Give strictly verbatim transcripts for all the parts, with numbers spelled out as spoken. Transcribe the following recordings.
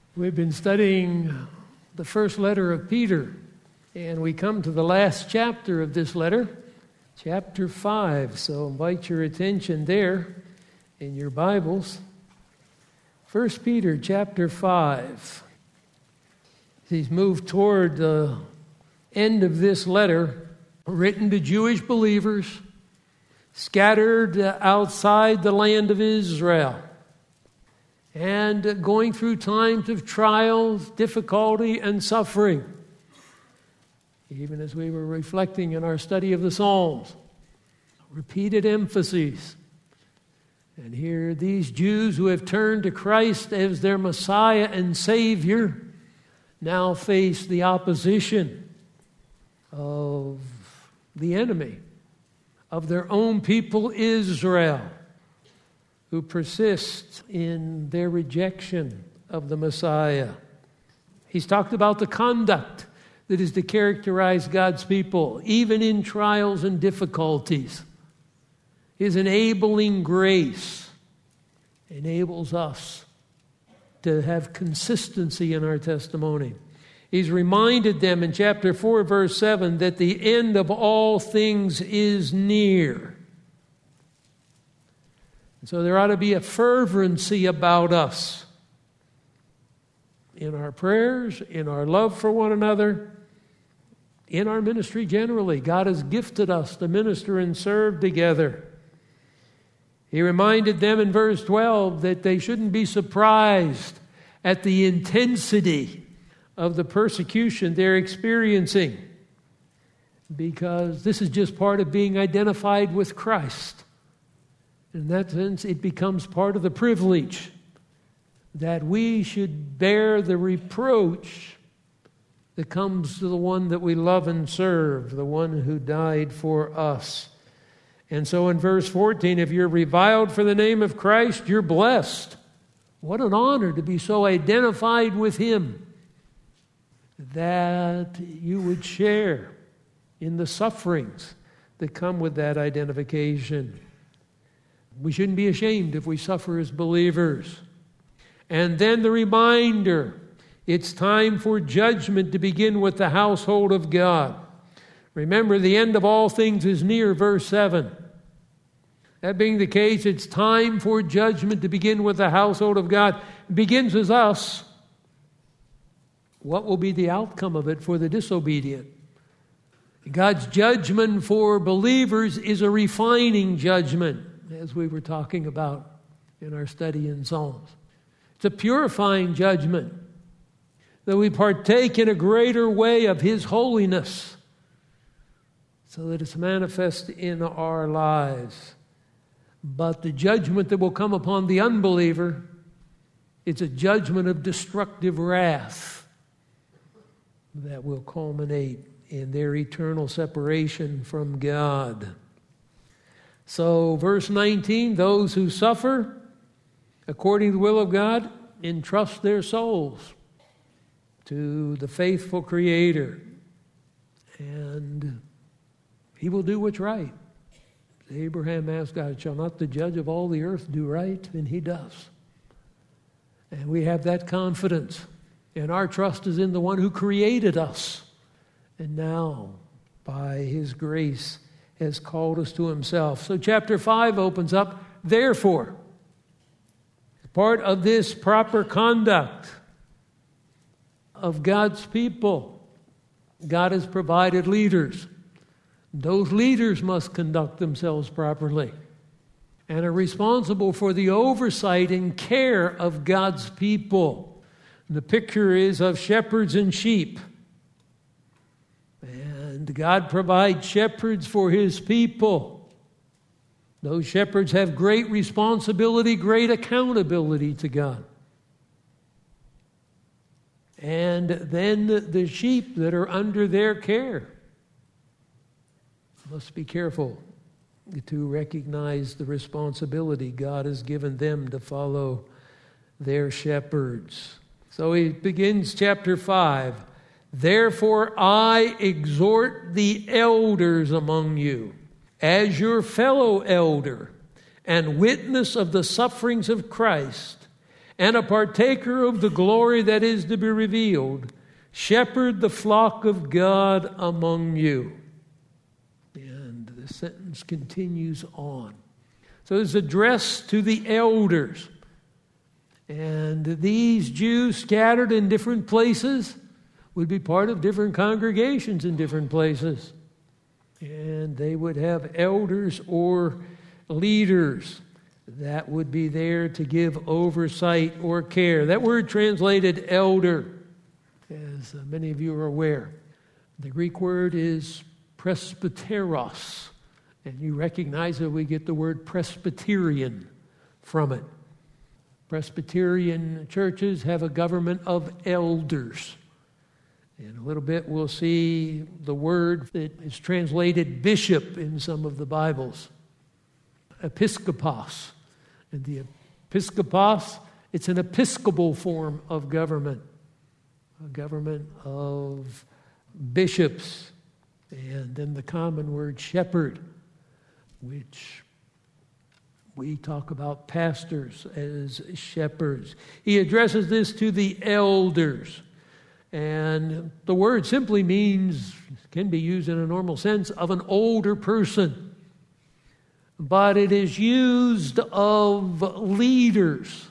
We've been studying the first letter of Peter, and we come to the last chapter of this letter, chapter five. So invite your attention there in your Bibles. First Peter chapter five. He's moved toward the end of this letter, written to Jewish believers scattered outside the land of Israel, and going through times of trials, difficulty, and suffering. Even as we were reflecting in our study of the Psalms, repeated emphases. And here these Jews who have turned to Christ as their Messiah and Savior now face the opposition of the enemy, of their own people Israel, who persist in their rejection of the Messiah. He's talked about the conduct that is to characterize God's people, even in trials and difficulties. His enabling grace enables us to have consistency in our testimony. He's reminded them in chapter four, verse seven, that the end of all things is near. And so there ought to be a fervency about us in our prayers, in our love for one another, in our ministry generally. God has gifted us to minister and serve together. He reminded them in verse twelve that they shouldn't be surprised at the intensity of the persecution they're experiencing, because this is just part of being identified with Christ. In that sense, it becomes part of the privilege that we should bear the reproach that comes to the one that we love and serve, the one who died for us. And so in verse fourteen, if you're reviled for the name of Christ, you're blessed. What an honor to be so identified with Him that you would share in the sufferings that come with that identification. We shouldn't be ashamed if we suffer as believers. And then the reminder, it's time for judgment to begin with the household of God. Remember, the end of all things is near, verse seven. That being the case, it's time for judgment to begin with the household of God. It begins with us. What will be the outcome of it for the disobedient? God's judgment for believers is a refining judgment, as we were talking about in our study in Psalms. It's a purifying judgment, that we partake in a greater way of His holiness so that it's manifest in our lives. But the judgment that will come upon the unbeliever, it's a judgment of destructive wrath that will culminate in their eternal separation from God. So, verse nineteen, those who suffer according to the will of God entrust their souls to the faithful Creator, and He will do what's right. Abraham asked God, shall not the judge of all the earth do right? And He does. And we have that confidence. And our trust is in the one who created us, and now, by His grace, has called us to Himself. So chapter five opens up, therefore. Part of this proper conduct of God's people, God has provided leaders. Those leaders must conduct themselves properly and are responsible for the oversight and care of God's people. The picture is of shepherds and sheep. And God provides shepherds for His people. Those shepherds have great responsibility, great accountability to God. And then the sheep that are under their care must be careful to recognize the responsibility God has given them to follow their shepherds. So he begins chapter five. Therefore I exhort the elders among you, as your fellow elder and witness of the sufferings of Christ, and a partaker of the glory that is to be revealed. Shepherd the flock of God among you. And the sentence continues on. So it's addressed to the elders. And these Jews scattered in different places would be part of different congregations in different places. And they would have elders or leaders that would be there to give oversight or care. That word translated elder, as many of you are aware. The Greek word is presbyteros, and you recognize that we get the word Presbyterian from it. Presbyterian churches have a government of elders. In a little bit, we'll see the word that is translated bishop in some of the Bibles. Episkopos. And the episkopos, it's an episcopal form of government. A government of bishops. And then the common word shepherd, which we talk about pastors as shepherds. He addresses this to the elders. And the word simply means, can be used in a normal sense, of an older person. But it is used of leaders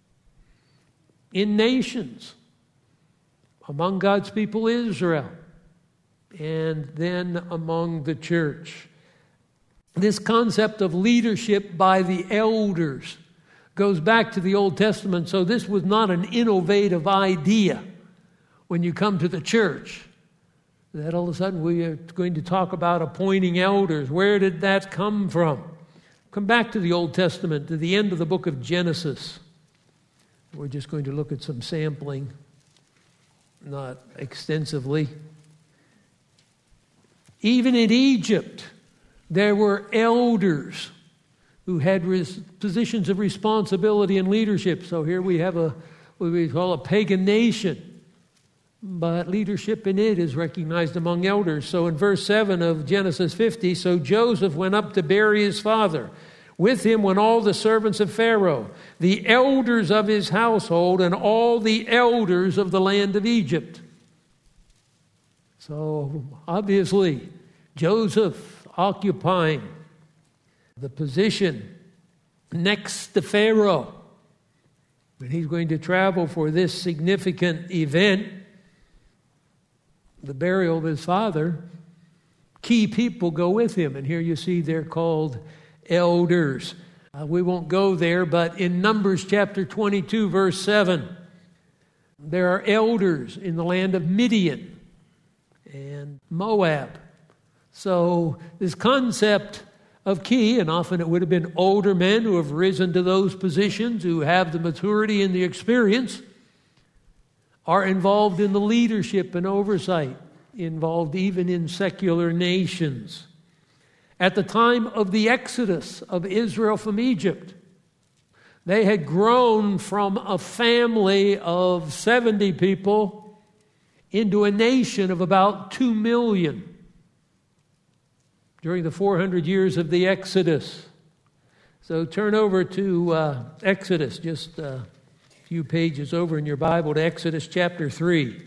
in nations, among God's people Israel, and then among the church. This concept of leadership by the elders goes back to the Old Testament, so this was not an innovative idea when you come to the church, that all of a sudden we are going to talk about appointing elders. Where did that come from? Come back to the Old Testament, to the end of the book of Genesis. We're just going to look at some sampling, not extensively. Even in Egypt, there were elders who had res- positions of responsibility and leadership. So here we have a what we call a pagan nation. But leadership in it is recognized among elders. So in verse seven of Genesis fifty, so Joseph went up to bury his father. With him went all the servants of Pharaoh, the elders of his household, and all the elders of the land of Egypt. So obviously, Joseph occupying the position next to Pharaoh. When he's going to travel for this significant event, the burial of his father, key people go with him. And here you see they're called elders. Uh, we won't go there, but in Numbers chapter twenty-two, verse seven, there are elders in the land of Midian and Moab. So this concept of key, and often it would have been older men who have risen to those positions, who have the maturity and the experience, are involved in the leadership and oversight, involved even in secular nations. At the time of the exodus of Israel from Egypt, they had grown from a family of seventy people into a nation of about two million during the four hundred years of the Exodus. So turn over to uh, Exodus, just uh, few pages over in your Bible, to Exodus chapter three.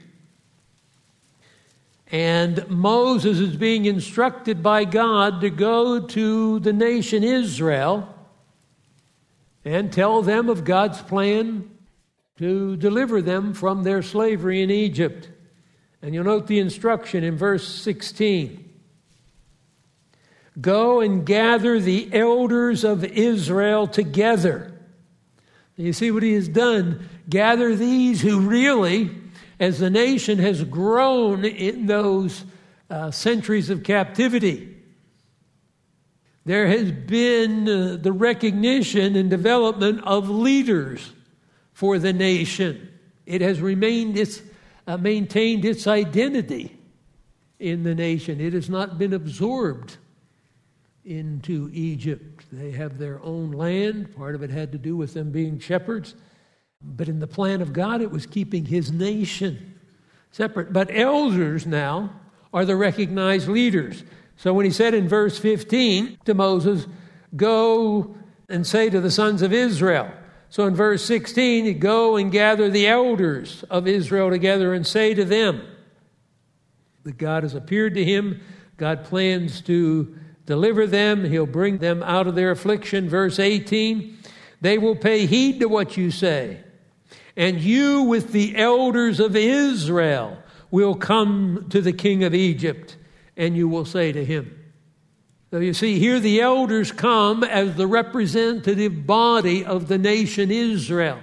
And Moses is being instructed by God to go to the nation Israel and tell them of God's plan to deliver them from their slavery in Egypt. And you'll note the instruction in verse sixteen. Go and gather the elders of Israel together. You see what he has done? Gather these who really, as the nation has grown in those uh, centuries of captivity, there has been uh, the recognition and development of leaders for the nation. It has remained its, uh, maintained its identity in the nation. It has not been absorbed into Egypt. They have their own land. Part of it had to do with them being shepherds. But in the plan of God, it was keeping his nation separate. But elders now are the recognized leaders. So when he said in verse fifteen to Moses, go and say to the sons of Israel. So in verse sixteen, you go and gather the elders of Israel together and say to them that God has appeared to him. God plans to deliver them. He'll bring them out of their affliction. Verse eighteen, they will pay heed to what you say. And you with the elders of Israel will come to the king of Egypt, and you will say to him. So you see, here the elders come as the representative body of the nation Israel,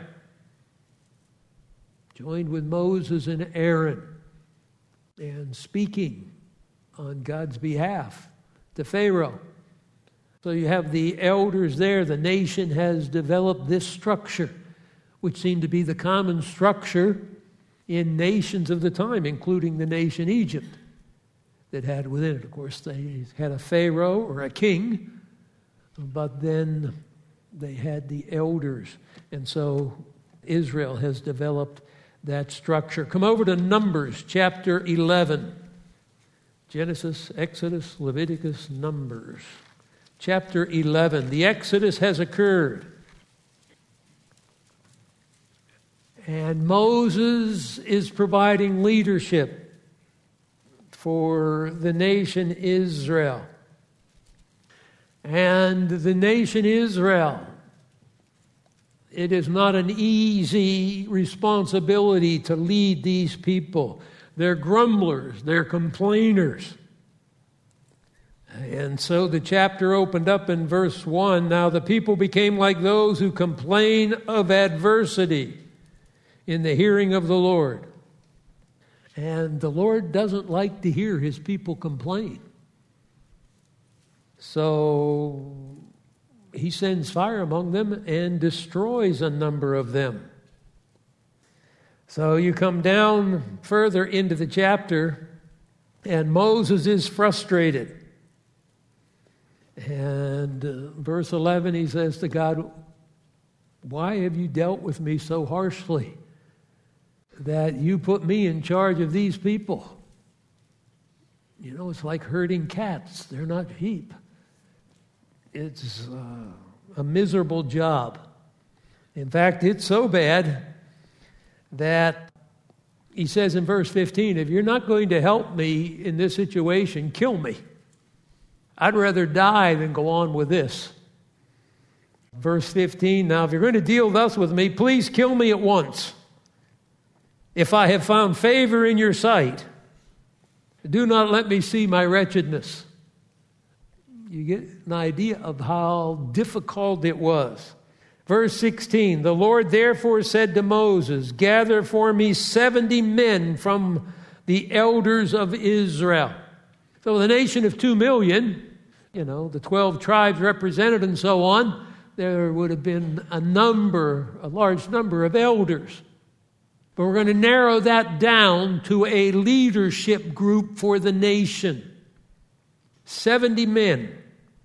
joined with Moses and Aaron, and speaking on God's behalf to Pharaoh. So you have the elders there. The nation has developed this structure, which seemed to be the common structure in nations of the time, including the nation Egypt, that had within it. Of course, they had a Pharaoh or a king, but then they had the elders. And so Israel has developed that structure. Come over to Numbers chapter eleven. Genesis, Exodus, Leviticus, Numbers. Chapter eleven. The Exodus has occurred. And Moses is providing leadership for the nation Israel. And the nation Israel, it is not an easy responsibility to lead these people. They're grumblers, they're complainers. And so the chapter opened up in verse one. Now the people became like those who complain of adversity in the hearing of the Lord. And the Lord doesn't like to hear his people complain. So he sends fire among them and destroys a number of them. So you come down further into the chapter, and Moses is frustrated. And uh, verse eleven, he says to God, "Why have you dealt with me so harshly that you put me in charge of these people?" You know, it's like herding cats. They're not sheep. It's uh, a miserable job. In fact, it's so bad that he says in verse fifteen, if you're not going to help me in this situation, kill me. I'd rather die than go on with this. Verse fifteen, now if you're going to deal thus with me, please kill me at once. If I have found favor in your sight, do not let me see my wretchedness. You get an idea of how difficult it was. Verse sixteen, the Lord therefore said to Moses, gather for me seventy men from the elders of Israel. So the nation of two million, you know, the twelve tribes represented and so on, there would have been a number, a large number of elders. But we're going to narrow that down to a leadership group for the nation. seventy men,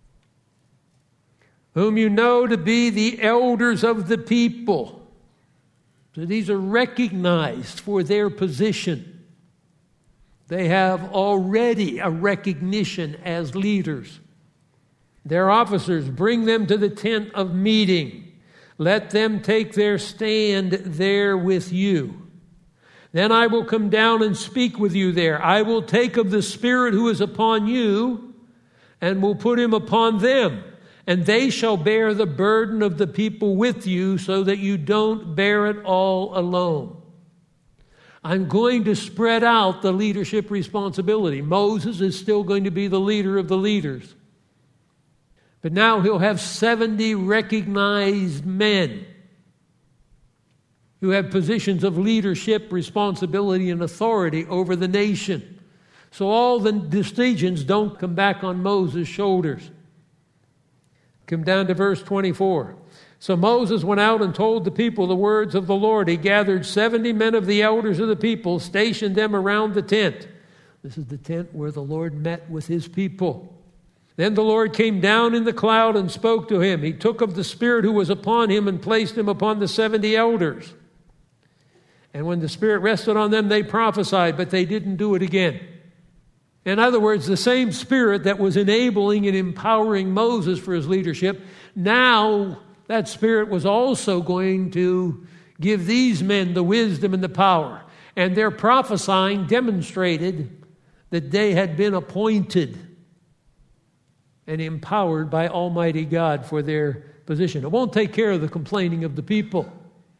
whom you know to be the elders of the people. So these are recognized for their position. They have already a recognition as leaders. Their officers, bring them to the tent of meeting. Let them take their stand there with you. Then I will come down and speak with you there. I will take of the Spirit who is upon you and will put him upon them. And they shall bear the burden of the people with you so that you don't bear it all alone. I'm going to spread out the leadership responsibility. Moses is still going to be the leader of the leaders. But now he'll have seventy recognized men who have positions of leadership, responsibility, and authority over the nation. So all the decisions don't come back on Moses' shoulders. Come down to verse twenty-four. So Moses went out and told the people the words of the Lord. He gathered seventy men of the elders of the people, stationed them around the tent. This is the tent where the Lord met with his people. Then the Lord came down in the cloud and spoke to him. He took of the Spirit who was upon him and placed him upon the seventy elders. And when the Spirit rested on them, they prophesied, but they didn't do it again. In other words, the same Spirit that was enabling and empowering Moses for his leadership now that Spirit was also going to give these men the wisdom and the power. And their prophesying demonstrated that they had been appointed and empowered by Almighty God for their position. It won't take care of the complaining of the people.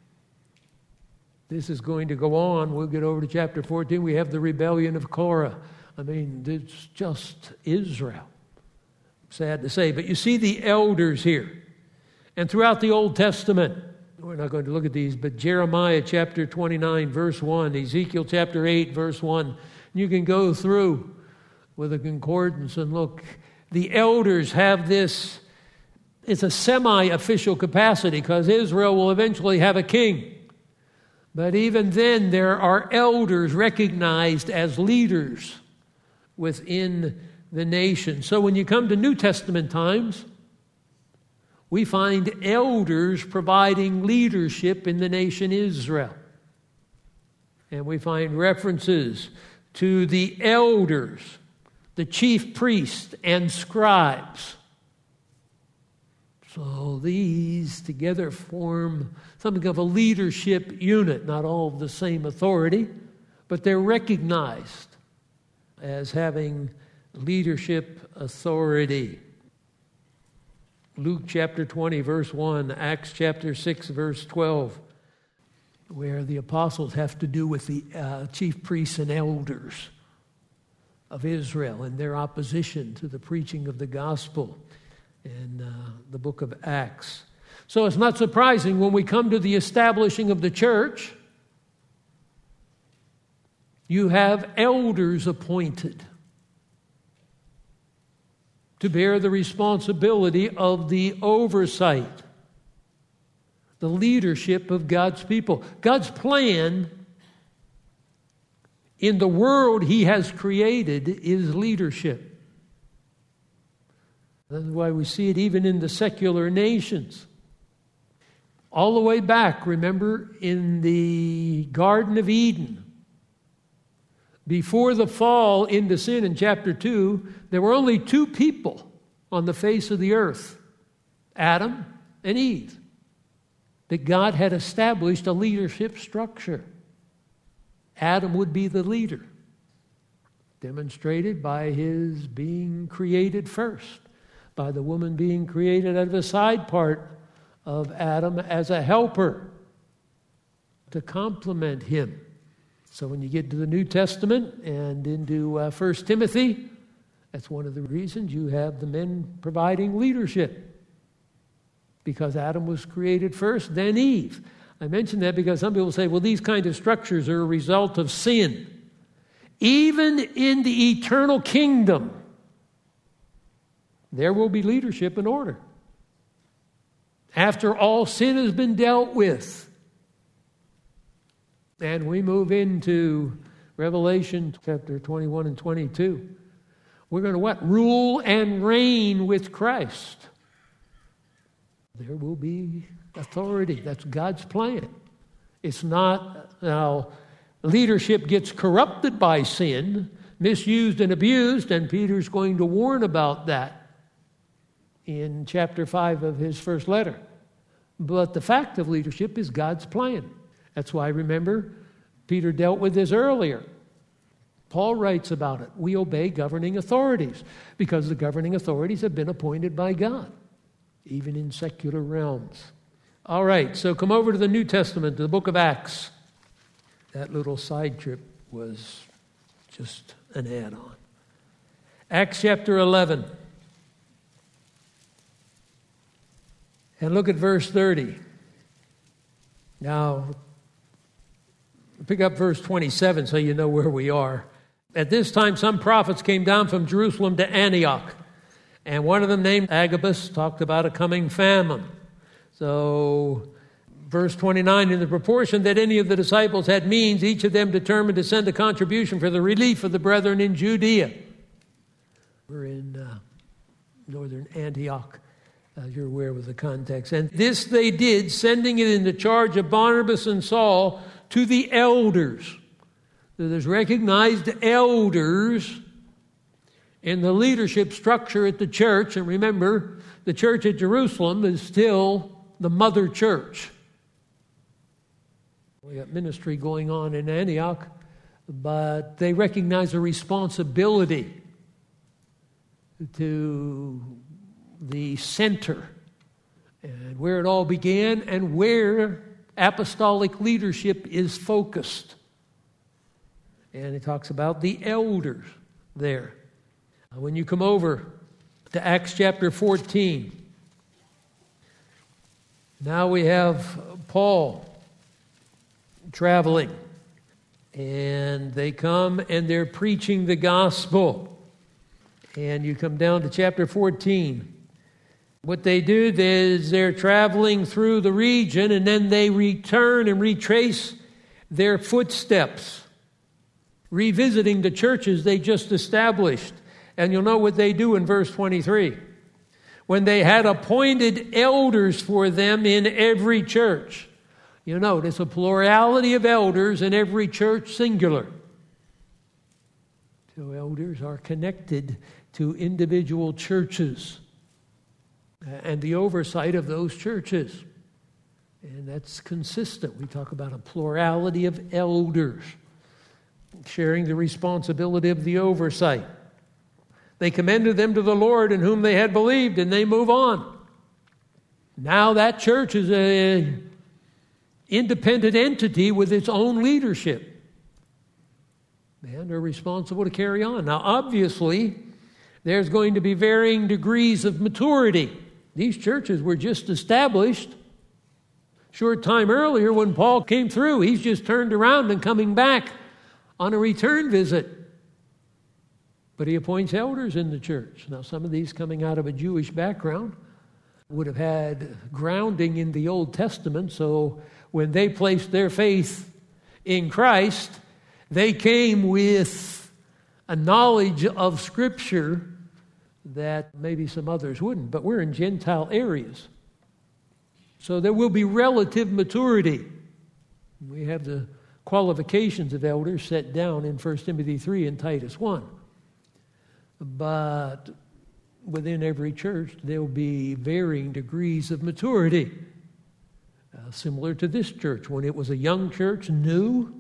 This is going to go on. We'll get over to chapter fourteen. We have the rebellion of Korah. I mean, it's just Israel. Sad to say. But you see the elders here. And throughout the Old Testament, we're not going to look at these, but Jeremiah chapter twenty-nine, verse one, Ezekiel chapter eight, verse one. You can go through with a concordance and look. The elders have this, it's a semi-official capacity because Israel will eventually have a king. But even then, there are elders recognized as leaders within the nation. So when you come to New Testament times, we find elders providing leadership in the nation Israel. And we find references to the elders, the chief priests and scribes. So these together form something of a leadership unit, not all of the same authority, but they're recognized as having leadership authority. Luke chapter twenty, verse one, Acts chapter six, verse twelve, where the apostles have to do with the uh, chief priests and elders of Israel and their opposition to the preaching of the gospel in uh, the book of Acts. So it's not surprising when we come to the establishing of the church, you have elders appointed to bear the responsibility of the oversight, the leadership of God's people. God's plan in the world He has created is leadership. That's why we see it even in the secular nations. All the way back, remember, in the Garden of Eden, before the fall into sin in chapter two, there were only two people on the face of the earth, Adam and Eve, that God had established a leadership structure. Adam would be the leader, demonstrated by his being created first, by the woman being created out of a side part of Adam as a helper to complement him. So when you get to the New Testament and into uh, First Timothy, that's one of the reasons you have the men providing leadership. Because Adam was created first, then Eve. I mention that because some people say, well, these kind of structures are a result of sin. Even in the eternal kingdom, there will be leadership and order. After all sin has been dealt with. And we move into Revelation chapter twenty-one and twenty-two. We're going to what? Rule and reign with Christ. There will be authority. That's God's plan. It's not, now, leadership gets corrupted by sin, misused and abused, and Peter's going to warn about that in chapter five of his first letter. But the fact of leadership is God's plan. That's why, remember, Peter dealt with this earlier. Paul writes about it. We obey governing authorities because the governing authorities have been appointed by God, even in secular realms. All right, so come over to the New Testament, to the book of Acts. That little side trip was just an add-on. Acts chapter eleven. And look at verse thirty. Now, pick up verse twenty-seven so you know where we are. At this time, some prophets came down from Jerusalem to Antioch. And one of them, named Agabus, talked about a coming famine. So, verse twenty-nine, in the proportion that any of the disciples had means, each of them determined to send a contribution for the relief of the brethren in Judea. We're in uh, northern Antioch. Uh, you're aware of the context. And this they did, sending it in the charge of Barnabas and Saul to the elders. So there's recognized elders in the leadership structure at the church. And remember, the church at Jerusalem is still the mother church. We got ministry going on in Antioch, but they recognize a responsibility to the center and where it all began and where apostolic leadership is focused. And it talks about the elders there. When you come over to Acts chapter fourteen, now we have Paul traveling, and they come and they're preaching the gospel. And you come down to chapter fourteen. What they do is they're traveling through the region, and then they return and retrace their footsteps, revisiting the churches they just established. And you'll know what they do in verse twenty-three. When they had appointed elders for them in every church. You notice a plurality of elders in every church, singular. So elders are connected to individual churches and the oversight of those churches. And that's consistent. We talk about a plurality of elders sharing the responsibility of the oversight. They commended them to the Lord in whom they had believed, and they move on. Now that church is an independent entity with its own leadership. And they're responsible to carry on. Now, obviously, there's going to be varying degrees of maturity. These churches were just established short time earlier when Paul came through. He's just turned around and coming back on a return visit. But he appoints elders in the church. Now, some of these coming out of a Jewish background would have had grounding in the Old Testament, so when they placed their faith in Christ, they came with a knowledge of Scripture that maybe some others wouldn't. But we're in Gentile areas, so there will be relative maturity. We have the qualifications of elders set down in First Timothy three and Titus one. But within every church, there will be varying degrees of maturity. Uh, similar to this church, when it was a young church, new,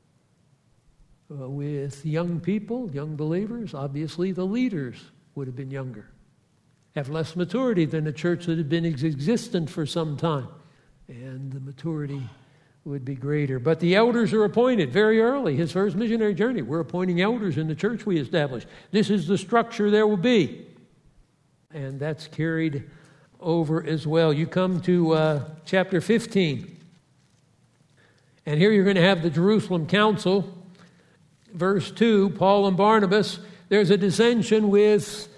uh, with young people, young believers, obviously the leaders would have been younger, have less maturity than a church that had been existent for some time. And the maturity would be greater. But the elders are appointed very early. His first missionary journey, we're appointing elders in the church we established. This is the structure there will be. And that's carried over as well. You come to uh, chapter fifteen. And here you're going to have the Jerusalem Council. Verse two, Paul and Barnabas. There's a dissension with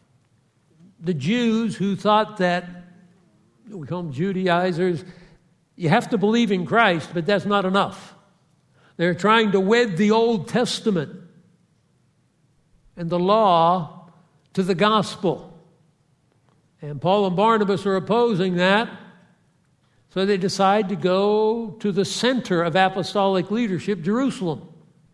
the Jews who thought that, we call them Judaizers, you have to believe in Christ, but that's not enough. They're trying to wed the Old Testament and the law to the gospel. And Paul and Barnabas are opposing that. So they decide to go to the center of apostolic leadership, Jerusalem,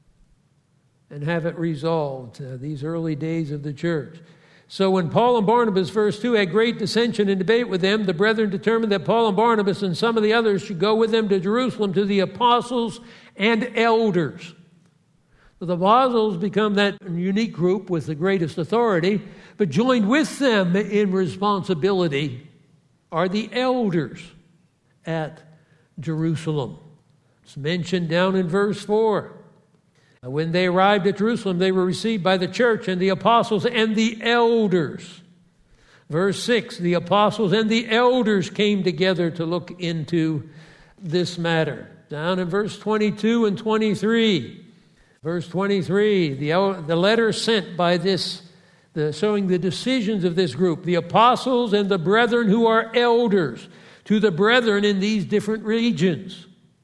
and have it resolved, uh, these early days of the church. So when Paul and Barnabas, verse two, had great dissension and debate with them, the brethren determined that Paul and Barnabas and some of the others should go with them to Jerusalem to the apostles and elders. So the apostles become that unique group with the greatest authority, but joined with them in responsibility are the elders at Jerusalem. It's mentioned down in verse four. When they arrived at Jerusalem, they were received by the church and the apostles and the elders. Verse six, the apostles and the elders came together to look into this matter. Down in verse twenty-two and twenty-three. Verse twenty-three, the, the letter sent by this, the, showing the decisions of this group, the apostles and the brethren who are elders, to the brethren in these different regions.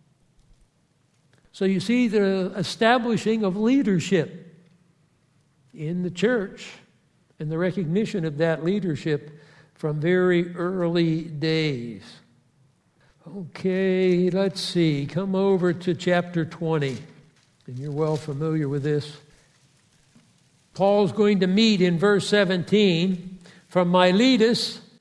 So you see the establishing of leadership in the church and the recognition of that leadership from very early days. Okay, let's see. Come over to chapter twenty. And you're well familiar with this. Paul's going to meet in verse seventeen from Miletus,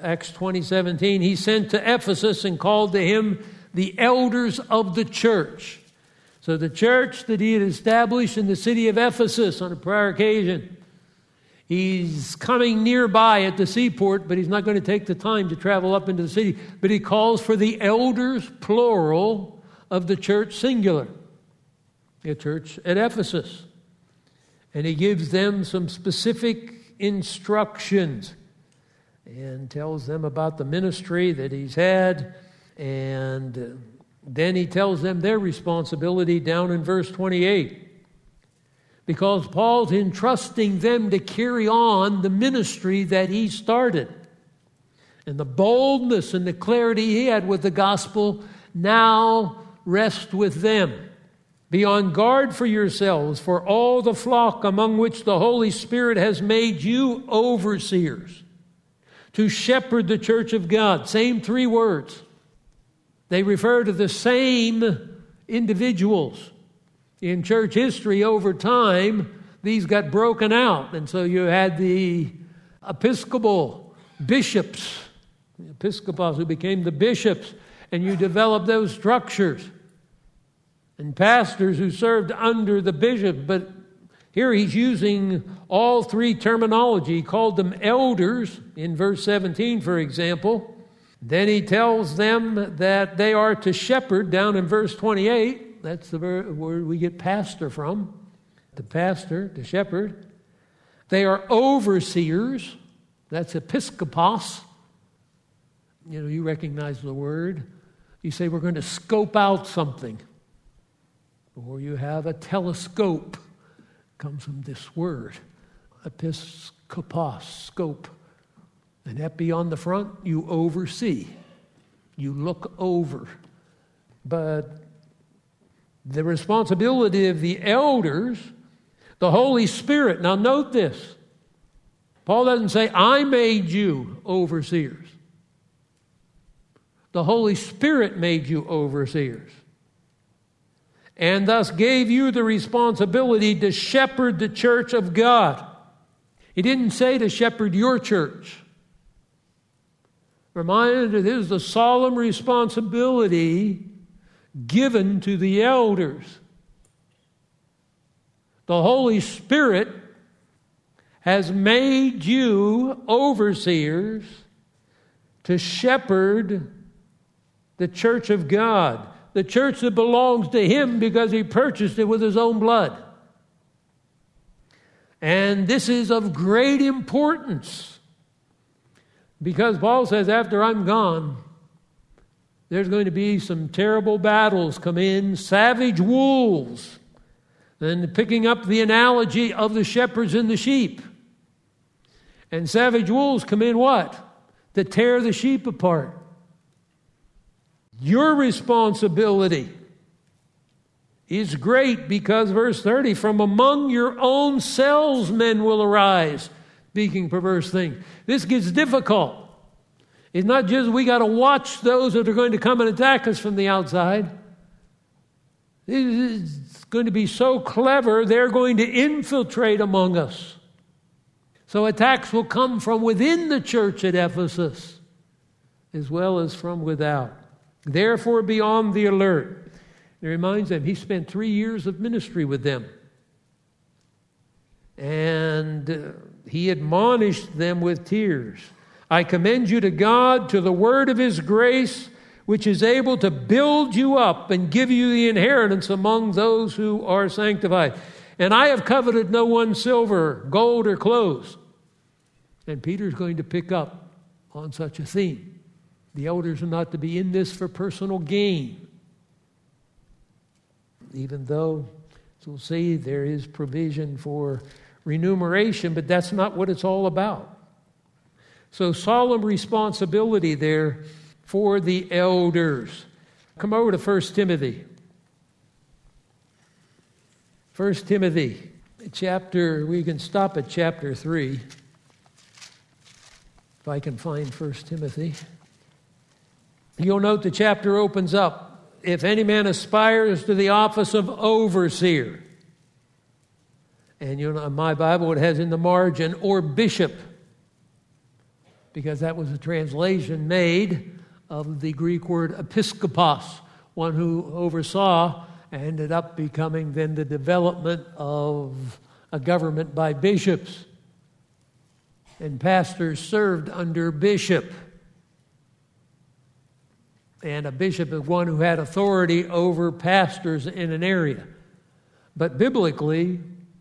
Acts twenty seventeen, he sent to Ephesus and called to him the elders of the church. So the church that he had established in the city of Ephesus on a prior occasion, he's coming nearby at the seaport, but he's not going to take the time to travel up into the city. But he calls for the elders, plural, of the church, singular, the church at Ephesus. And he gives them some specific instructions and tells them about the ministry that he's had. And then he tells them their responsibility down in verse twenty-eight. Because Paul's entrusting them to carry on the ministry that he started. And the boldness and the clarity he had with the gospel now rest with them. Be on guard for yourselves, for all the flock among which the Holy Spirit has made you overseers, to shepherd the church of God. Same three words. They refer to the same individuals. In church history, over time, these got broken out. And so you had the Episcopal bishops, the Episcopos who became the bishops, and you developed those structures. And pastors who served under the bishop. But here he's using all three terminology. He called them elders in verse seventeen, for example. Then he tells them that they are to shepherd down in verse twenty-eight. That's the word we get pastor from. The pastor, to shepherd. They are overseers. That's episkopos. You know, you recognize the word. You say we're going to scope out something. Or you have a telescope. Comes from this word. Episkopos, scope. And epi on the front, you oversee. You look over. But the responsibility of the elders, the Holy Spirit. Now note this. Paul doesn't say, I made you overseers. The Holy Spirit made you overseers. And thus gave you the responsibility to shepherd the church of God. He didn't say to shepherd your church. Reminded that this is the solemn responsibility given to the elders. The Holy Spirit has made you overseers to shepherd the church of God. The church that belongs to Him because He purchased it with His own blood. And this is of great importance. Because Paul says, after I'm gone, there's going to be some terrible battles come in, savage wolves. And picking up the analogy of the shepherds and the sheep. And savage wolves come in what? To tear the sheep apart. Your responsibility is great because, verse thirty, from among your own selves men will arise, speaking perverse things. This gets difficult. It's not just we got to watch those that are going to come and attack us from the outside. It's going to be so clever, they're going to infiltrate among us. So attacks will come from within the church at Ephesus as well as from without. Therefore, be on the alert. It reminds them, he spent three years of ministry with them. And uh, he admonished them with tears. I commend you to God, to the word of His grace, which is able to build you up and give you the inheritance among those who are sanctified. And I have coveted no one's silver, gold, or clothes. And Peter's going to pick up on such a theme. The elders are not to be in this for personal gain. Even though, as we'll see, there is provision for remuneration, but that's not what it's all about. So solemn responsibility there for the elders. Come over to First Timothy. First Timothy, chapter, we can stop at chapter three. If I can find First Timothy. You'll note the chapter opens up. If any man aspires to the office of overseer. And you know, in my Bible it has in the margin, or bishop. because that was a translation made of the Greek word episkopos, one who oversaw, ended up becoming then the development of a government by bishops. And pastors served under bishop. And a bishop is one who had authority over pastors in an area. But biblically,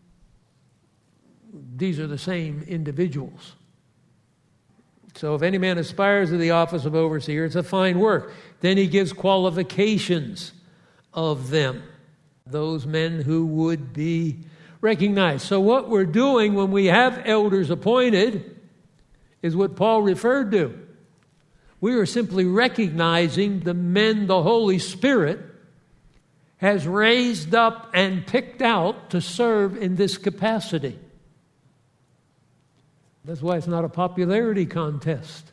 these are the same individuals. So if any man aspires to the office of overseer, it's a fine work. Then he gives qualifications of them, those men who would be recognized. So what we're doing when we have elders appointed is what Paul referred to. We are simply recognizing the men the Holy Spirit has raised up and picked out to serve in this capacity. That's why it's not a popularity contest.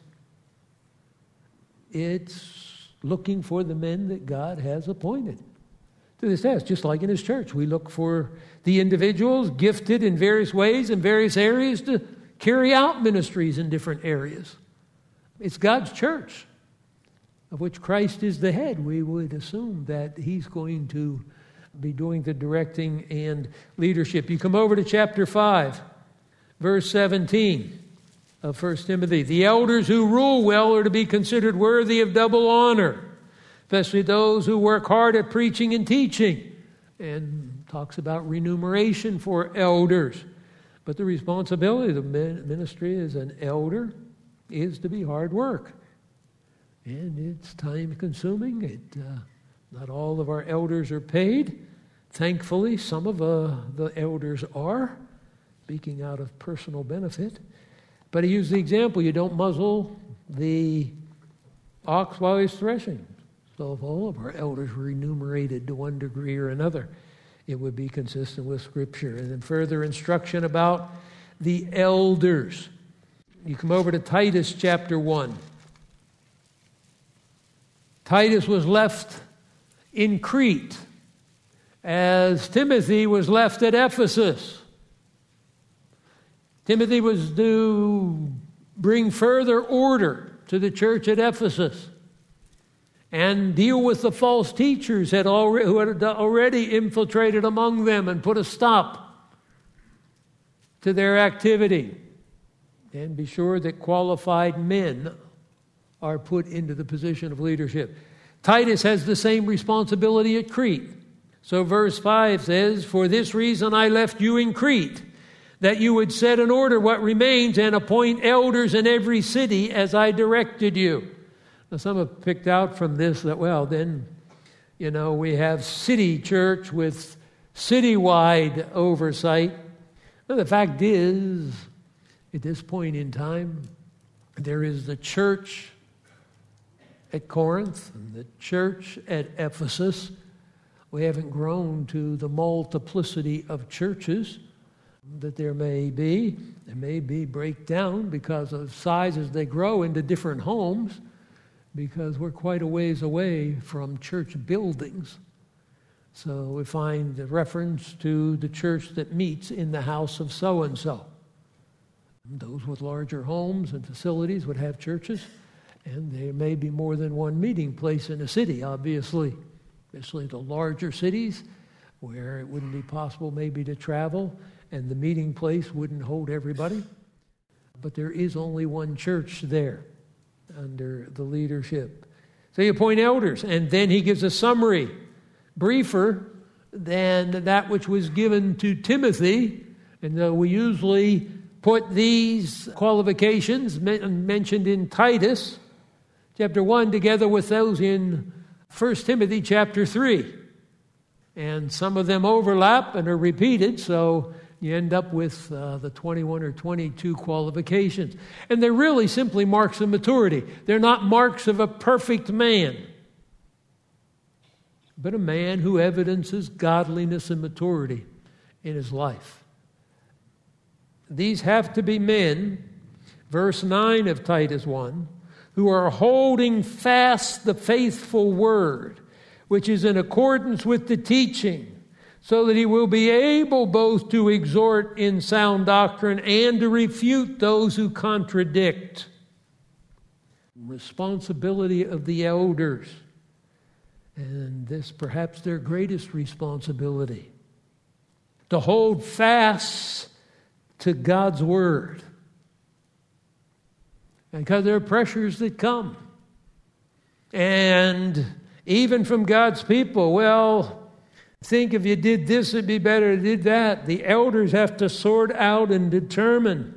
It's looking for the men that God has appointed to this task, just like in His church. We look for the individuals gifted in various ways in various areas to carry out ministries in different areas. It's God's church, of which Christ is the head. We would assume that He's going to be doing the directing and leadership. You come over to chapter five, verse seventeen of First Timothy. The elders who rule well are to be considered worthy of double honor, especially those who work hard at preaching and teaching. And talks about remuneration for elders. But the responsibility of the ministry as an elder is to be hard work. And it's time-consuming. It, uh, not all of our elders are paid. Thankfully, some of uh, the elders are, speaking out of personal benefit. But he used the example, you don't muzzle the ox while he's threshing. So if all of our elders were remunerated to one degree or another, it would be consistent with Scripture. And then further instruction about the elders. You come over to Titus chapter one. Titus was left in Crete as Timothy was left at Ephesus. Timothy was to bring further order to the church at Ephesus and deal with the false teachers had already, who had already infiltrated among them and put a stop to their activity. And be sure that qualified men are put into the position of leadership. Titus has the same responsibility at Crete. So verse five says, "For this reason I left you in Crete, that you would set in order what remains and appoint elders in every city as I directed you." Now some have picked out from this that, well, then, you know, we have city church with citywide oversight. Well, the fact is, at this point in time, there is the church at Corinth and the church at Ephesus. We haven't grown to the multiplicity of churches that there may be. There may be breakdown because of size as they grow into different homes, because we're quite a ways away from church buildings. So we find the reference to the church that meets in the house of so-and-so. Those with larger homes and facilities would have churches, and there may be more than one meeting place in a city, obviously, especially the larger cities where it wouldn't be possible maybe to travel, and the meeting place wouldn't hold everybody. But there is only one church there under the leadership. So you appoint elders, and then he gives a summary, briefer than that which was given to Timothy. And uh, we usually put these qualifications mentioned in Titus chapter one together with those in First Timothy chapter three. And some of them overlap and are repeated, so you end up with uh, the twenty-one or twenty-two qualifications. And they're really simply marks of maturity. They're not marks of a perfect man, but a man who evidences godliness and maturity in his life. These have to be men, verse nine of Titus one, who are holding fast the faithful word, which is in accordance with the teaching, so that he will be able both to exhort in sound doctrine and to refute those who contradict. responsibility of the elders. And this perhaps their greatest responsibility. To hold fast to God's Word. And because there are pressures that come. And even from God's people, well, think if you did this, it'd be better if you did that. The elders have to sort out and determine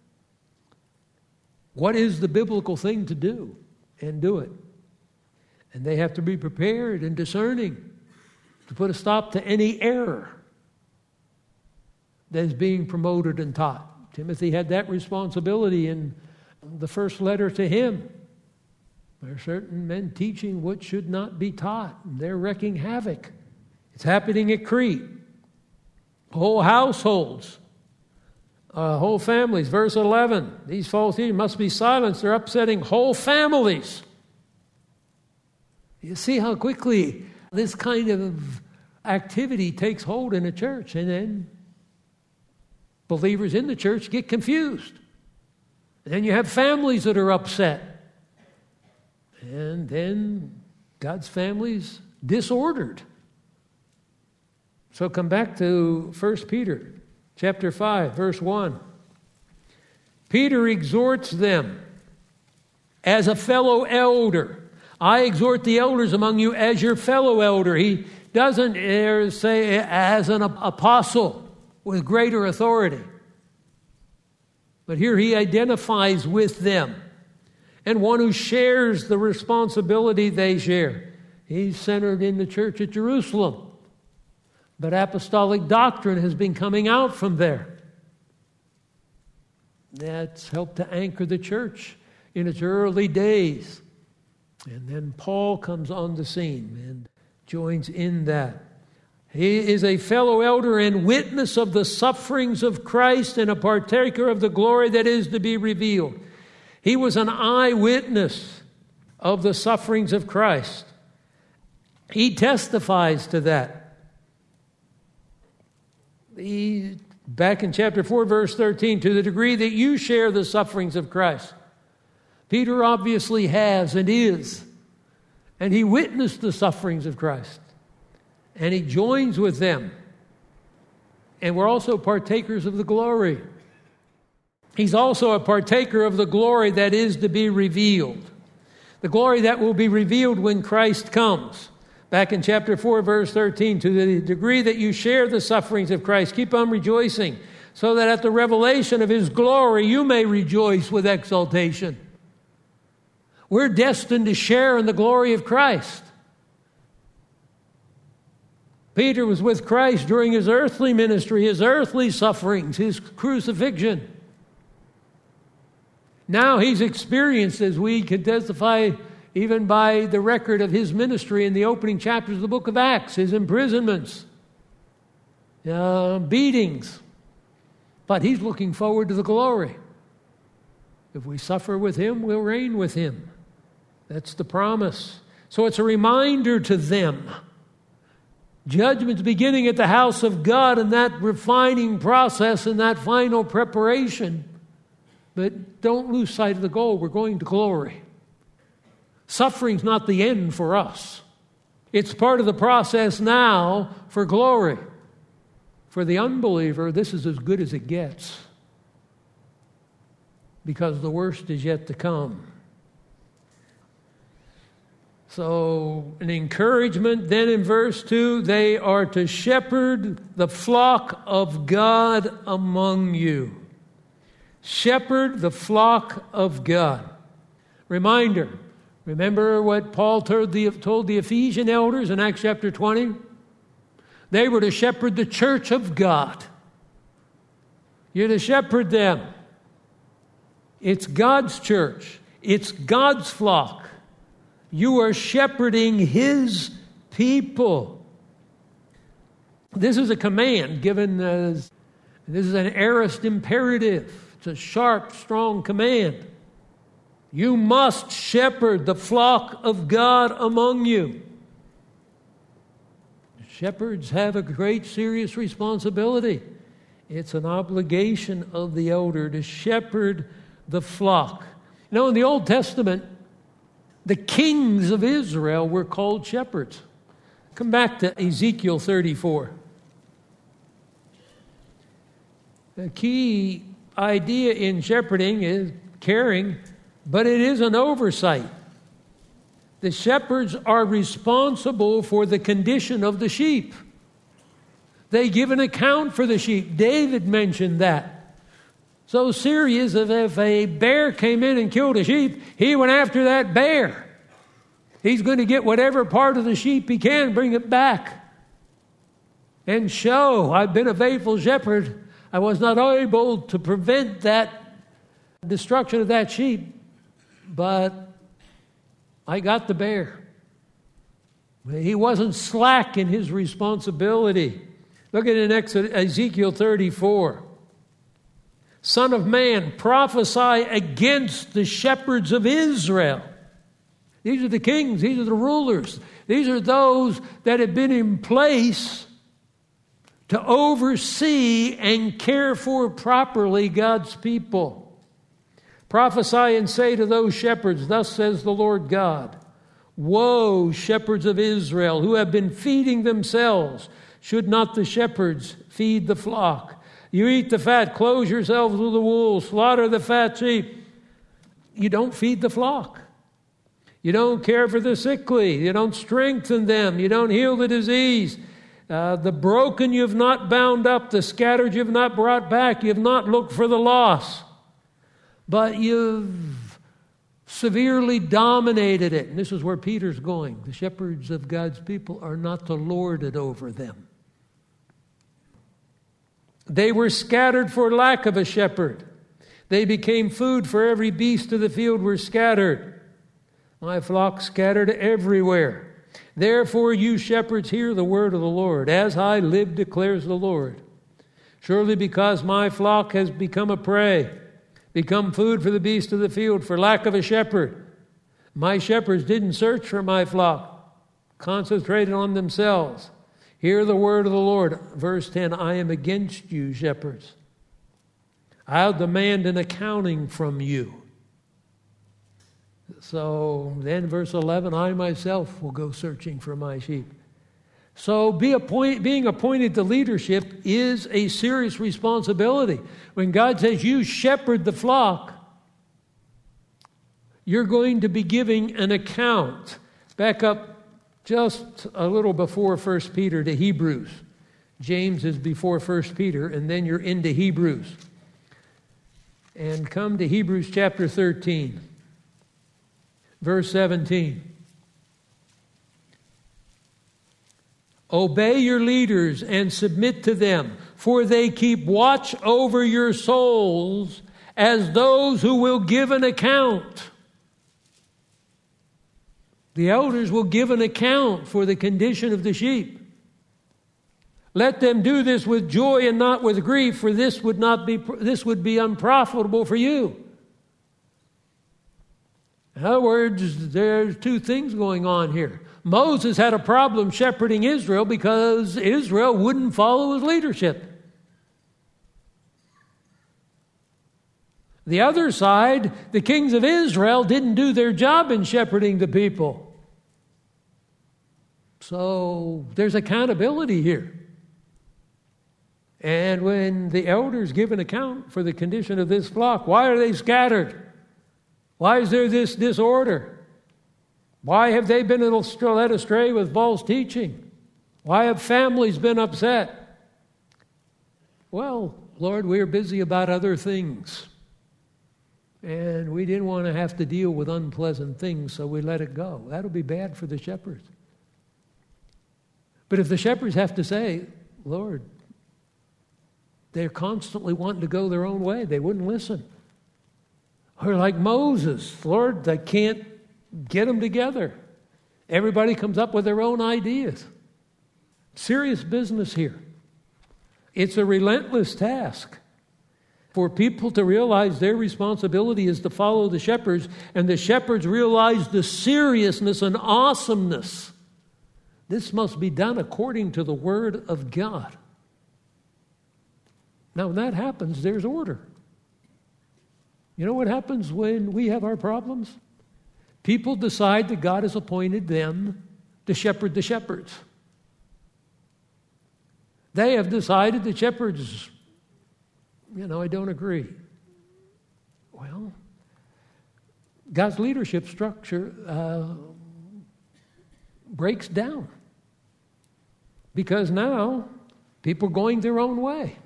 what is the biblical thing to do and do it. And they have to be prepared and discerning to put a stop to any error that is being promoted and taught. Timothy had that responsibility in the first letter to him. There are certain men teaching what should not be taught, and they're wreaking havoc. It's happening at Crete. Whole households, uh, whole families. Verse eleven, these false teachers must be silenced. They're upsetting whole families. You see how quickly this kind of activity takes hold in a church, and then believers in the church get confused. And then you have families that are upset. And then God's family's disordered. So come back to First Peter chapter five, verse one. Peter exhorts them as a fellow elder. I exhort the elders among you as your fellow elder. He doesn't say as an apostle with greater authority. But here he identifies with them and one who shares the responsibility they share. He's centered in the church at Jerusalem. But apostolic doctrine has been coming out from there. That's helped to anchor the church in its early days. And then Paul comes on the scene and joins in that. He is a fellow elder and witness of the sufferings of Christ and a partaker of the glory that is to be revealed. He was an eyewitness of the sufferings of Christ. He testifies to that. He, back in chapter four, verse thirteen, to the degree that you share the sufferings of Christ. Peter obviously has and is. And he witnessed the sufferings of Christ. And he joins with them. And we're also partakers of the glory. He's also a partaker of the glory that is to be revealed. The glory that will be revealed when Christ comes. Back in chapter four, verse thirteen, to the degree that you share the sufferings of Christ, keep on rejoicing, so that at the revelation of his glory you may rejoice with exultation. We're destined to share in the glory of Christ. Peter was with Christ during his earthly ministry, his earthly sufferings, his crucifixion. Now he's experienced, as we can testify even by the record of his ministry in the opening chapters of the book of Acts, his imprisonments, uh, beatings. But he's looking forward to the glory. If we suffer with him, we'll reign with him. That's the promise. So it's a reminder to them. Judgment's beginning at the house of God and that refining process and that final preparation. But don't lose sight of the goal. We're going to glory. Suffering's not the end for us. It's part of the process now for glory. For the unbeliever, this is as good as it gets. Because the worst is yet to come. So, an encouragement then in verse two, they are to shepherd the flock of God among you. Shepherd the flock of God. Reminder, remember what Paul told the, told the Ephesian elders in Acts chapter twenty? They were to shepherd the church of God. You're to shepherd them. It's God's church. It's God's flock. You are shepherding his people. This is a command given as, this is an aorist imperative. It's a sharp, strong command. You must shepherd the flock of God among you. Shepherds have a great, serious responsibility. It's an obligation of the elder to shepherd the flock. You know, in the Old Testament, The kings of Israel were called shepherds. Come back to Ezekiel thirty-four. The key idea in shepherding is caring, but it is an oversight. The shepherds are responsible for the condition of the sheep. They give an account for the sheep. David mentioned that. So serious that if a bear came in and killed a sheep, he went after that bear. He's going to get whatever part of the sheep he can, bring it back, and show, I've been a faithful shepherd. I was not able to prevent that destruction of that sheep, but I got the bear. He wasn't slack in his responsibility. Look at it in Exodus, Ezekiel thirty-four. Son of man, prophesy against the shepherds of Israel. These are the kings. These are the rulers. These are those that have been in place to oversee and care for properly God's people. Prophesy and say to those shepherds, thus says the Lord God, woe, shepherds of Israel, who have been feeding themselves. Should not the shepherds feed the flock? You eat the fat, clothe yourselves with the wool, slaughter the fat sheep. You don't feed the flock. You don't care for the sickly. You don't strengthen them. You don't heal the disease. Uh, the broken you have not bound up. The scattered you have not brought back. You have not looked for the loss. But you've severely dominated it. And this is where Peter's going. The shepherds of God's people are not to lord it over them. They were scattered for lack of a shepherd. They became food for every beast of the field were scattered. My flock scattered everywhere. Therefore, you shepherds, hear the word of the Lord. As I live, declares the Lord. Surely because my flock has become a prey, become food for the beasts of the field, for lack of a shepherd. My shepherds didn't search for my flock, concentrated on themselves. Hear the word of the Lord. Verse ten, I am against you, shepherds. I'll demand an accounting from you. So then verse eleven, I myself will go searching for my sheep. So be appoint, being appointed to leadership is a serious responsibility. When God says you shepherd the flock, you're going to be giving an account. Back up just a little before First Peter to Hebrews. James is before First Peter, and then you're into Hebrews. And come to Hebrews chapter thirteen. Verse seventeen. Obey your leaders and submit to them, for they keep watch over your souls as those who will give an account. The elders will give an account for the condition of the sheep. Let them do this with joy and not with grief, for this would not be this would be unprofitable for you. In other words, there's two things going on here. Moses had a problem shepherding Israel because Israel wouldn't follow his leadership. The other side, the kings of Israel didn't do their job in shepherding the people. So there's accountability here. And when the elders give an account for the condition of this flock, why are they scattered? Why is there this disorder? Why have they been led astray with false teaching? Why have families been upset? Well, Lord, we're busy about other things. And we didn't want to have to deal with unpleasant things, so we let it go. That'll be bad for the shepherds. But if the shepherds have to say, Lord, they're constantly wanting to go their own way, they wouldn't listen. Or like Moses, Lord, they can't get them together. Everybody comes up with their own ideas. Serious business here. It's a relentless task for people to realize their responsibility is to follow the shepherds, and the shepherds realize the seriousness and awesomeness. This must be done according to the Word of God. Now, when that happens, there's order. You know what happens when we have our problems? People decide that God has appointed them to shepherd the shepherds. They have decided the shepherds, you know, I don't agree. Well, God's leadership structure uh, breaks down because now people are going their own way.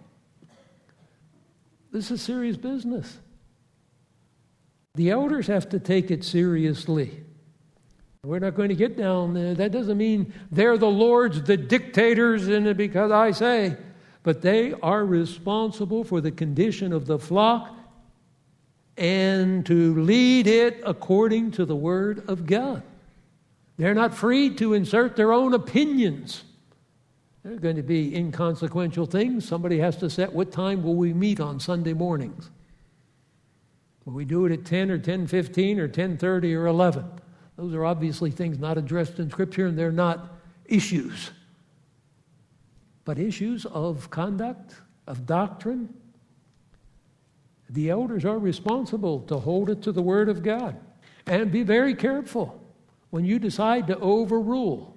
This is serious business. The elders have to take it seriously. We're not going to get down there. That doesn't mean they're the lords, the dictators, and because I say, but they are responsible for the condition of the flock and to lead it according to the Word of God. They're not free to insert their own opinions. There are going to be inconsequential things. Somebody has to set what time will we meet on Sunday mornings. Will we do it at ten or ten fifteen or ten thirty or eleven? Those are obviously things not addressed in Scripture, and they're not issues. But issues of conduct, of doctrine, the elders are responsible to hold it to the Word of God. And be very careful when you decide to overrule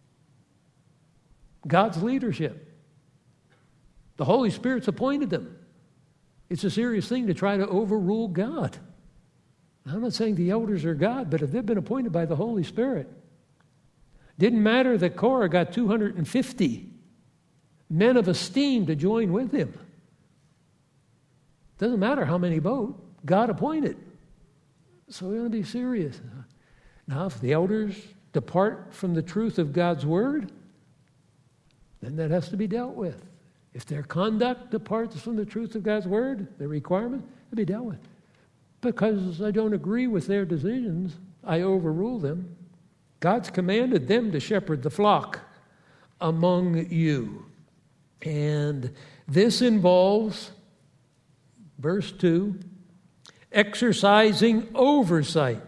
God's leadership. The Holy Spirit's appointed them. It's a serious thing to try to overrule God. I'm not saying the elders are God, but if they've been appointed by the Holy Spirit, didn't matter that Korah got two hundred fifty men of esteem to join with him. Doesn't matter how many vote, God appointed. So we want to be serious. Now, if the elders depart from the truth of God's Word, then that has to be dealt with. If their conduct departs from the truth of God's Word, the requirement, to be dealt with. Because I don't agree with their decisions, I overrule them. God's commanded them to shepherd the flock among you. And this involves, verse two, exercising oversight.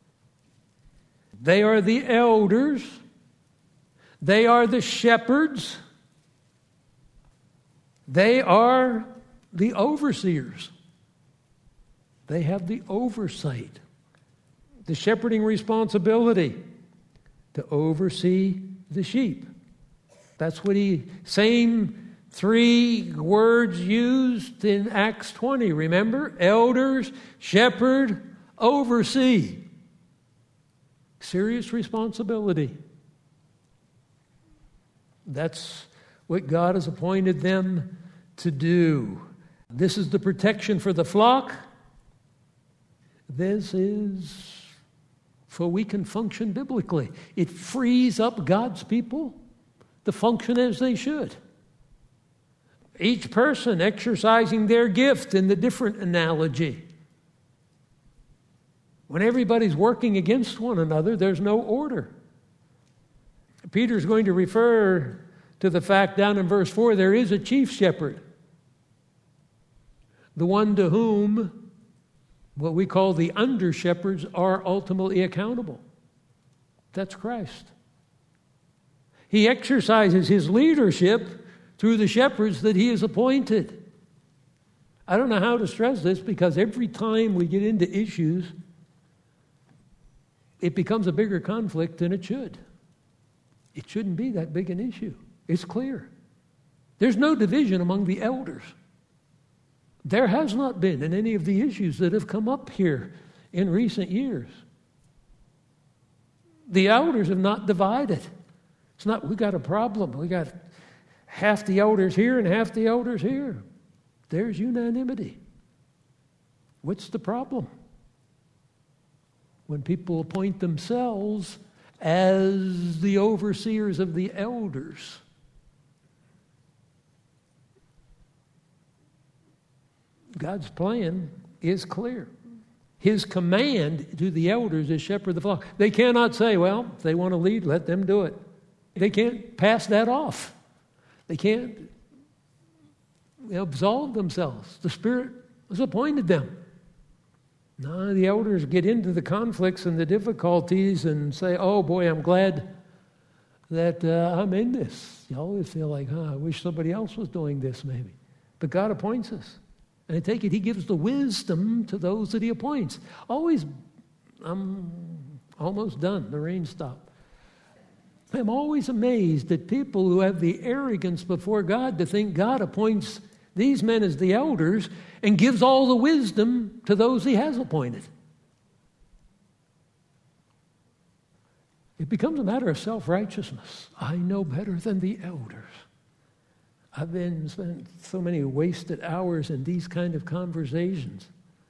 They are the elders. They are the shepherds. They are the overseers. They have the oversight, the shepherding responsibility to oversee the sheep. That's what he, same three words used in Acts twenty. Remember? Elders, shepherd, oversee. Serious responsibility. That's what God has appointed them to do. This is the protection for the flock. This is so we can function biblically. It frees up God's people to function as they should. Each person exercising their gift in the different analogy. When everybody's working against one another, there's no order. Peter's going to refer to the fact down in verse four, there is a chief shepherd, the one to whom what we call the under-shepherds are ultimately accountable. That's Christ. He exercises his leadership through the shepherds that he has appointed. I don't know how to stress this because every time we get into issues, it becomes a bigger conflict than it should. It shouldn't be that big an issue. It's clear. There's no division among the elders. There has not been in any of the issues that have come up here in recent years. The elders have not divided. It's not, we got a problem. We got half the elders here and half the elders here. There's unanimity. What's the problem? When people appoint themselves as the overseers of the elders. God's plan is clear. His command to the elders is shepherd the flock. They cannot say, well, if they want to lead, let them do it. They can't pass that off. They can't absolve themselves. The Spirit has appointed them. No, the elders get into the conflicts and the difficulties and say, oh boy, I'm glad that uh, I'm in this. You always feel like, huh, I wish somebody else was doing this maybe. But God appoints us. And I take it he gives the wisdom to those that he appoints. Always, I'm Almost done. The rain stopped. I'm always amazed at people who have the arrogance before God to think God appoints these men as the elders and gives all the wisdom to those he has appointed. It becomes a matter of self-righteousness. I know better than the elders. I've been spent so many wasted hours in these kind of conversations.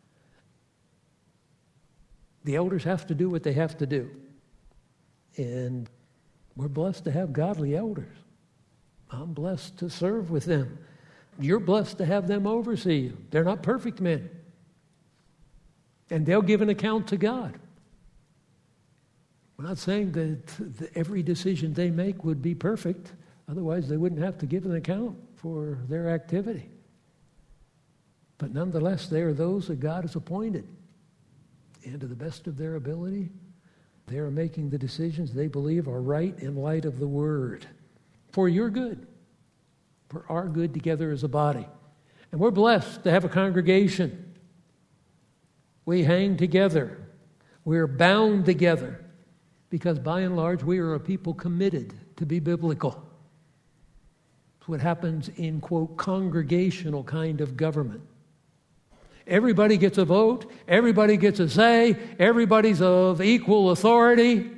The elders have to do what they have to do. And we're blessed to have godly elders. I'm blessed to serve with them. You're blessed to have them oversee you. They're not perfect men. And they'll give an account to God. We're not saying that every decision they make would be perfect. Otherwise, they wouldn't have to give an account for their activity. But nonetheless, they are those that God has appointed. And to the best of their ability, they are making the decisions they believe are right in light of the Word. For your good. For our good together as a body. And we're blessed to have a congregation. We hang together. We're bound together. Because by and large, we are a people committed to be biblical. It's what happens in, quote, congregational kind of government. Everybody gets a vote. Everybody gets a say. Everybody's of equal authority.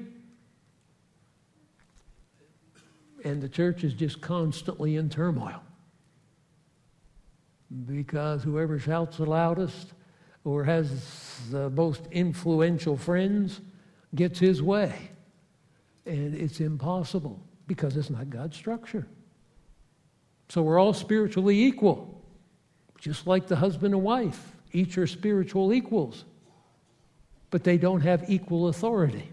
And the church is just constantly in turmoil. Because whoever shouts the loudest or has the most influential friends gets his way. And it's impossible because it's not God's structure. So we're all spiritually equal. Just like the husband and wife. Each are spiritual equals. But they don't have equal authority.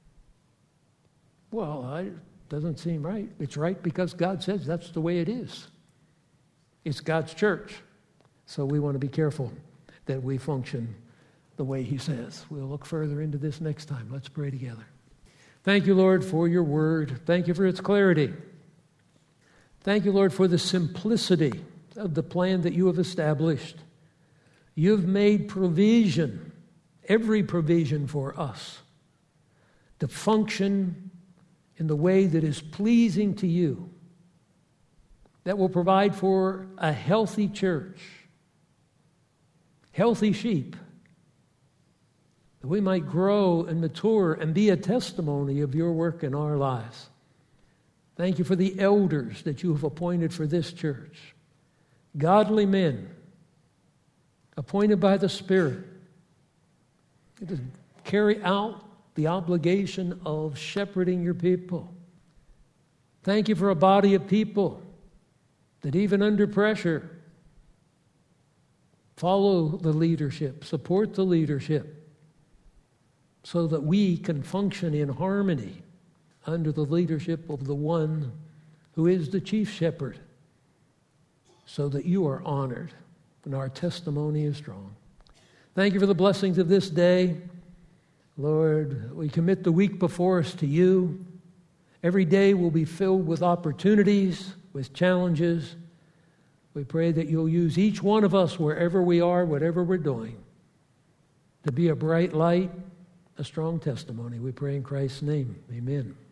Well, it doesn't seem right. It's right because God says that's the way it is. It's God's church. So we want to be careful that we function the way he says. We'll look further into this next time. Let's pray together. Thank you, Lord, for your word. Thank you for its clarity. Thank you, Lord, for the simplicity of the plan that you have established. You've made provision, every provision for us, to function in the way that is pleasing to you, that will provide for a healthy church, healthy sheep, that we might grow and mature and be a testimony of your work in our lives. Thank you for the elders that you have appointed for this church, godly men, appointed by the Spirit to carry out the obligation of shepherding your people. Thank you for a body of people that even under pressure follow the leadership, support the leadership, so that we can function in harmony under the leadership of the one who is the chief shepherd, so that you are honored and our testimony is strong. Thank you for the blessings of this day. Lord, we commit the week before us to you. Every day will be filled with opportunities, with challenges. We pray that you'll use each one of us wherever we are, whatever we're doing, to be a bright light, a strong testimony. We pray in Christ's name. Amen.